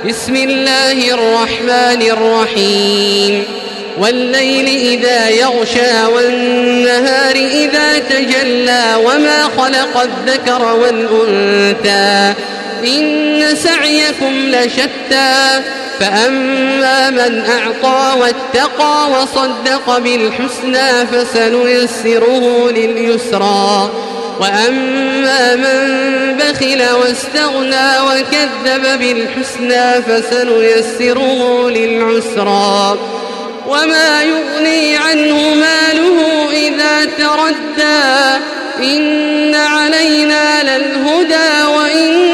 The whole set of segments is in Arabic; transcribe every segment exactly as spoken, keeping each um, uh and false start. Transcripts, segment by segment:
بسم الله الرحمن الرحيم والليل إذا يغشى والنهار إذا تجلى وما خلق الذكر والأنثى إن سعيكم لشتى فأما من أعطى واتقى وصدق بالحسنى فسنيسره لليسرى وأما من بخل واستغنى وكذب بالحسنى فسنيسره للعسرى وما يغني عنه ماله إذا تردى إن علينا للهدى وإن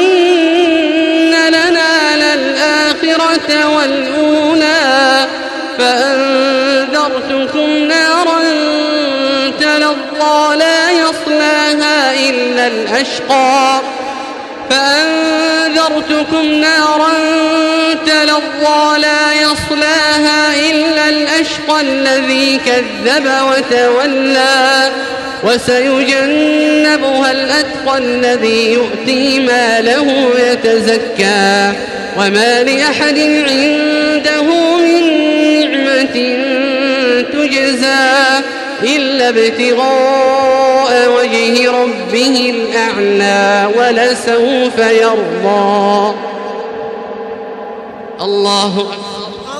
لنا للآخرة والأولى فأنذرتكم نارا تلظى لا يصلاها إلا الأشقى فأنذرتكم نارا تلظى لا يصلاها إلا الأشقى الذي كذب وتولى وسيجنبها الأتقى الذي يؤتي ماله يتزكى وما لأحد عنده من نعمة تجزى إلا ابتغاء وجه ربه الأعلى ولسوف يرضى. الله أكبر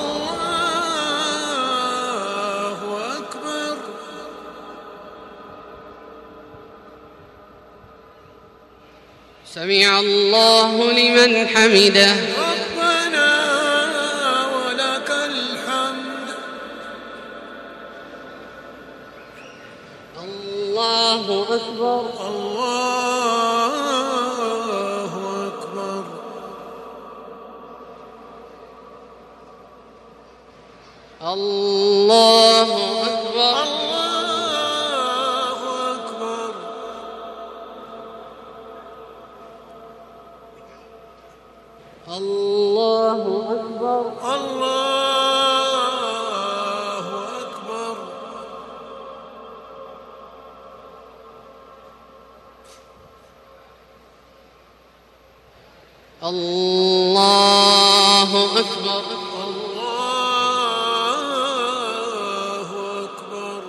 الله أكبر. سمع الله لمن حمده. ربنا ولك الحمد. الله أكبر. الله أكبر. الله أكبر. الله أكبر. الله أكبر. الله أكبر. الله أكبر. الله أكبر.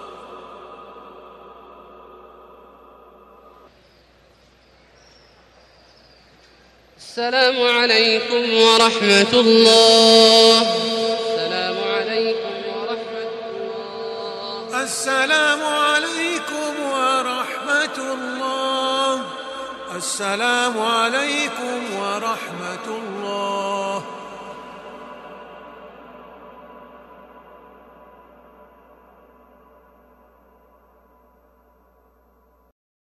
السلام عليكم ورحمة الله. السلام عليكم ورحمة الله. السلام عليكم ورحمة الله. السلام عليكم ورحمة الله.